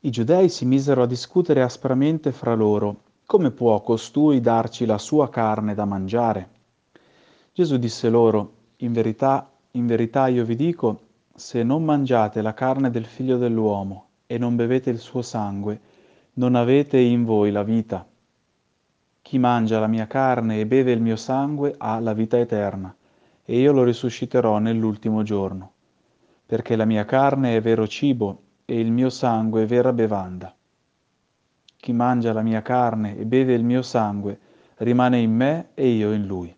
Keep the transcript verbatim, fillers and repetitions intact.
I giudei si misero a discutere aspramente fra loro: come può costui darci la sua carne da mangiare? Gesù disse loro: In verità, in verità io vi dico, se non mangiate la carne del Figlio dell'uomo e non bevete il suo sangue, non avete in voi la vita. Chi mangia la mia carne e beve il mio sangue ha la vita eterna, e io lo risusciterò nell'ultimo giorno, perché la mia carne è vero cibo e il mio sangue è vera bevanda. Chi mangia la mia carne e beve il mio sangue rimane in me e io in lui.